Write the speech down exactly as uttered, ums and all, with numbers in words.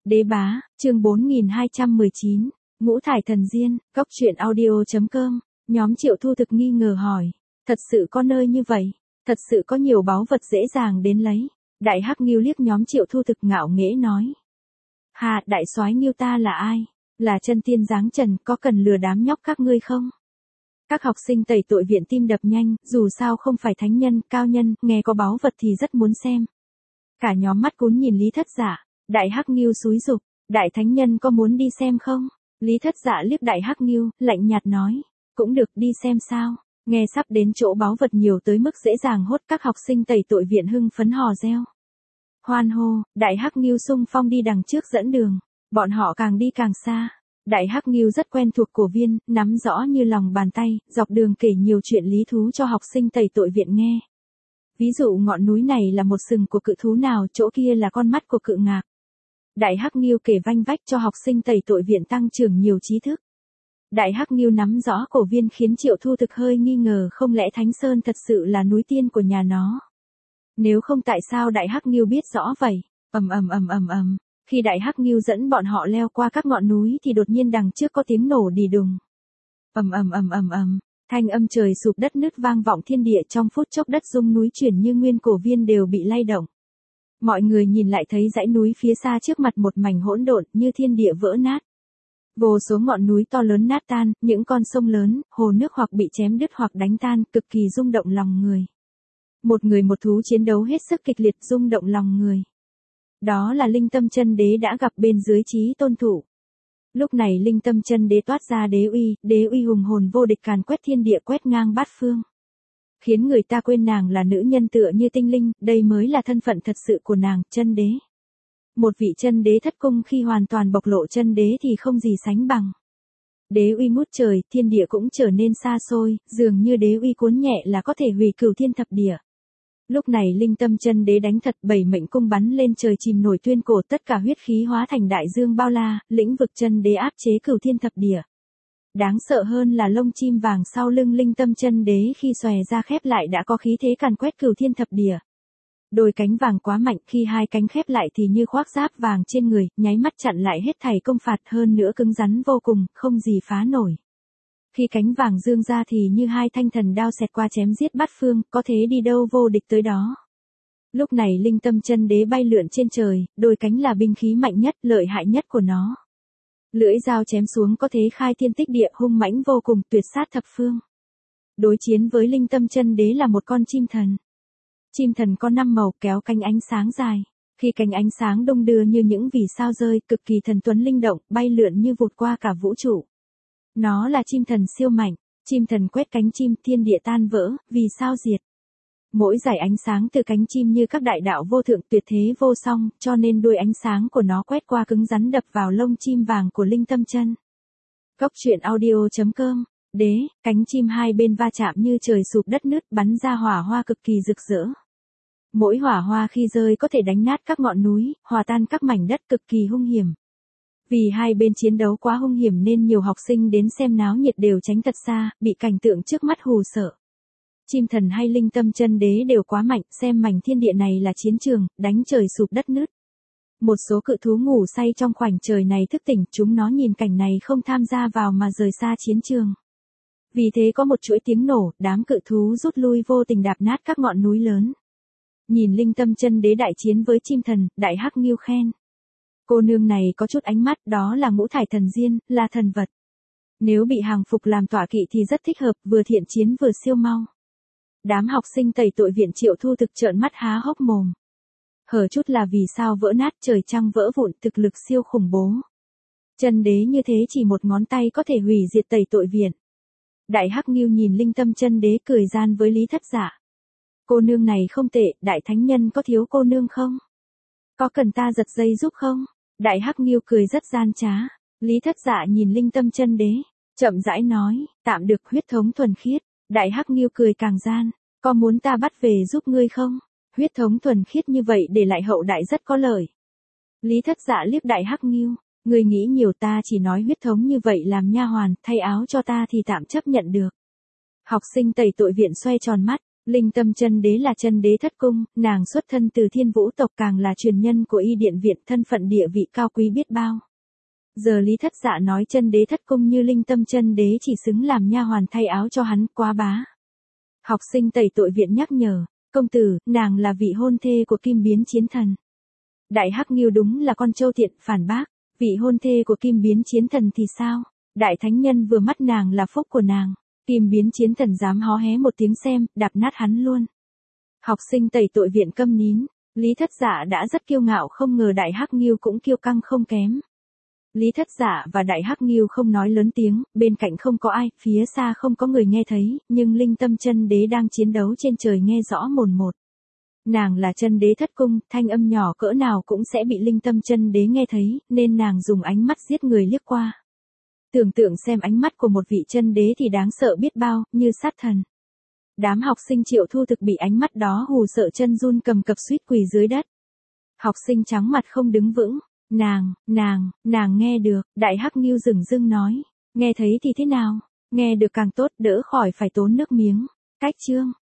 Đế bá, chương bốn nghìn hai trăm mười chín, ngũ thải thần diên, cốc truyện audio.com, nhóm Triệu Thu Thực nghi ngờ hỏi, thật sự có nơi như vậy, thật sự có nhiều báu vật dễ dàng đến lấy. Đại Hắc Ngưu liếc nhóm Triệu Thu Thực ngạo nghễ nói. Hà, đại soái Ngưu ta là ai? Là chân tiên dáng trần, có cần lừa đám nhóc các ngươi không? Các học sinh tẩy tội viện tim đập nhanh, dù sao không phải thánh nhân, cao nhân, nghe có báu vật thì rất muốn xem. Cả nhóm mắt cún nhìn Lý Thất Dạ, Đại Hắc Ngưu xúi giục, đại thánh nhân có muốn đi xem không? Lý Thất Dạ liếc Đại Hắc Ngưu, lạnh nhạt nói, cũng được, đi xem sao. Nghe sắp đến chỗ báu vật nhiều tới mức dễ dàng hốt, các học sinh tẩy tội viện hưng phấn hò reo. Hoan hô, Đại Hắc Ngưu xung phong đi đằng trước dẫn đường, bọn họ càng đi càng xa. Đại Hắc Ngưu rất quen thuộc cổ viên, nắm rõ như lòng bàn tay, dọc đường kể nhiều chuyện lý thú cho học sinh tẩy tội viện nghe. Ví dụ ngọn núi này là một sừng của cự thú nào, chỗ kia là con mắt của cự ngạc. Đại Hắc Ngưu kể vanh vách cho học sinh tẩy tội viện tăng trưởng nhiều trí thức. Đại Hắc Ngưu nắm rõ cổ viên khiến Triệu Thu Thực hơi nghi ngờ, không lẽ Thánh Sơn thật sự là núi tiên của nhà nó. Nếu không tại sao Đại Hắc Ngưu biết rõ vậy? Ầm ầm ầm ầm ầm. Khi Đại Hắc Ngưu dẫn bọn họ leo qua các ngọn núi thì đột nhiên đằng trước có tiếng nổ đì đùng. Ầm ầm ầm ầm ầm, thanh âm trời sụp đất nứt vang vọng thiên địa, trong phút chốc đất rung núi chuyển như nguyên cổ viên đều bị lay động. Mọi người nhìn lại thấy dãy núi phía xa trước mặt một mảnh hỗn độn, như thiên địa vỡ nát. Vô số ngọn núi to lớn nát tan, những con sông lớn, hồ nước hoặc bị chém đứt hoặc đánh tan, cực kỳ rung động lòng người. Một người một thú chiến đấu hết sức kịch liệt, rung động lòng người. Đó là Linh Tâm Chân Đế đã gặp bên dưới Chí Tôn Thủ. Lúc này Linh Tâm Chân Đế toát ra đế uy, đế uy hùng hồn vô địch càn quét thiên địa, quét ngang bát phương. Khiến người ta quên nàng là nữ nhân tựa như tinh linh, đây mới là thân phận thật sự của nàng, chân đế. Một vị chân đế thất cung khi hoàn toàn bộc lộ chân đế thì không gì sánh bằng. Đế uy ngút trời, thiên địa cũng trở nên xa xôi, dường như đế uy cuốn nhẹ là có thể hủy cửu thiên thập địa. Lúc này Linh Tâm Chân Đế đánh thật, bảy mệnh cung bắn lên trời chìm nổi tuyên cổ, tất cả huyết khí hóa thành đại dương bao la, lĩnh vực chân đế áp chế cửu thiên thập địa. Đáng sợ hơn là lông chim vàng sau lưng Linh Tâm Chân Đế khi xòe ra khép lại đã có khí thế càn quét cửu thiên thập địa. Đôi cánh vàng quá mạnh, khi hai cánh khép lại thì như khoác giáp vàng trên người, nháy mắt chặn lại hết thảy công phạt, hơn nữa cứng rắn vô cùng, không gì phá nổi. Khi cánh vàng dương ra thì như hai thanh thần đao xẹt qua chém giết bát phương, có thế đi đâu vô địch tới đó. Lúc này Linh Tâm Chân Đế bay lượn trên trời, đôi cánh là binh khí mạnh nhất, lợi hại nhất của nó. Lưỡi dao chém xuống có thế khai thiên tích địa, hung mãnh vô cùng, tuyệt sát thập phương. Đối chiến với Linh Tâm Chân Đế là một con chim thần. Chim thần có năm màu, kéo cánh ánh sáng dài. Khi cánh ánh sáng đung đưa như những vì sao rơi, cực kỳ thần tuấn linh động, bay lượn như vụt qua cả vũ trụ. Nó là chim thần siêu mạnh, chim thần quét cánh chim, thiên địa tan vỡ, vì sao diệt. Mỗi dải ánh sáng từ cánh chim như các đại đạo vô thượng, tuyệt thế vô song, cho nên đuôi ánh sáng của nó quét qua cứng rắn đập vào lông chim vàng của Linh Tâm Chân. Cốc truyện audio.com, đế, cánh chim hai bên va chạm như trời sụp đất nứt, bắn ra hỏa hoa cực kỳ rực rỡ. Mỗi hỏa hoa khi rơi có thể đánh nát các ngọn núi, hòa tan các mảnh đất, cực kỳ hung hiểm. Vì hai bên chiến đấu quá hung hiểm nên nhiều học sinh đến xem náo nhiệt đều tránh thật xa, bị cảnh tượng trước mắt hù sợ. Chim thần hay Linh Tâm Chân Đế đều quá mạnh, xem mảnh thiên địa này là chiến trường, đánh trời sụp đất nứt. Một số cự thú ngủ say trong khoảnh trời này thức tỉnh, chúng nó nhìn cảnh này không tham gia vào mà rời xa chiến trường. Vì thế có một chuỗi tiếng nổ, đám cự thú rút lui vô tình đạp nát các ngọn núi lớn. Nhìn Linh Tâm Chân Đế đại chiến với chim thần, Đại Hắc Ngưu khen. Cô nương này có chút ánh mắt, đó là ngũ thải thần diên, là thần vật. Nếu bị hàng phục làm tọa kỵ thì rất thích hợp, vừa thiện chiến vừa siêu mau. Đám học sinh tẩy tội viện Triệu Thu Thực trợn mắt há hốc mồm. Hở chút là vì sao vỡ nát, trời trăng vỡ vụn, thực lực siêu khủng bố. Chân đế như thế chỉ một ngón tay có thể hủy diệt tẩy tội viện. Đại Hắc Ngưu nhìn Linh Tâm Chân Đế cười gian với Lý Thất Dạ. Cô nương này không tệ, đại thánh nhân có thiếu cô nương không? Có cần ta giật dây giúp không? Đại Hắc Ngưu cười rất gian trá. Lý Thất Dạ nhìn Linh Tâm Chân Đế, chậm rãi nói, tạm được, huyết thống thuần khiết. Đại Hắc Ngưu cười càng gian, có muốn ta bắt về giúp ngươi không? Huyết thống thuần khiết như vậy để lại hậu đại rất có lợi. Lý Thất Dạ liếc Đại Hắc Ngưu, ngươi nghĩ nhiều, ta chỉ nói huyết thống như vậy làm nha hoàn, thay áo cho ta thì tạm chấp nhận được. Học sinh tẩy tội viện xoay tròn mắt, Linh Tâm Chân Đế là chân đế thất cung, nàng xuất thân từ Thiên Vũ tộc, càng là truyền nhân của Y Điện Viện, thân phận địa vị cao quý biết bao. Giờ Lý Thất Dạ nói chân đế thất cung như Linh Tâm Chân Đế chỉ xứng làm nha hoàn thay áo cho hắn, quá bá. Học sinh tẩy tội viện nhắc nhở, công tử, nàng là vị hôn thê của Kim Biến Chiến Thần. Đại Hắc Ngưu đúng là con trâu tiện, phản bác, vị hôn thê của Kim Biến Chiến Thần thì sao? Đại thánh nhân vừa mắt nàng là phúc của nàng. Kim Biến Chiến Thần dám hó hé một tiếng xem, đạp nát hắn luôn. Học sinh tẩy tội viện câm nín, Lý Thất Dạ đã rất kiêu ngạo, không ngờ Đại Hắc Ngưu cũng kiêu căng không kém. Lý Thất Dạ và Đại Hắc Ngưu không nói lớn tiếng, bên cạnh không có ai, phía xa không có người nghe thấy, nhưng Linh Tâm Chân Đế đang chiến đấu trên trời nghe rõ mồn một. Nàng là chân đế thất cung, thanh âm nhỏ cỡ nào cũng sẽ bị Linh Tâm Chân Đế nghe thấy, nên nàng dùng ánh mắt giết người liếc qua. Tưởng tượng xem ánh mắt của một vị chân đế thì đáng sợ biết bao, như sát thần. Đám học sinh Triệu Thu Thực bị ánh mắt đó hù sợ chân run cầm cập suýt quỳ dưới đất. Học sinh trắng mặt không đứng vững. Nàng, nàng, nàng nghe được, Đại Hắc Ngưu dửng dưng nói. Nghe thấy thì thế nào? Nghe được càng tốt, đỡ khỏi phải tốn nước miếng. Cách chương.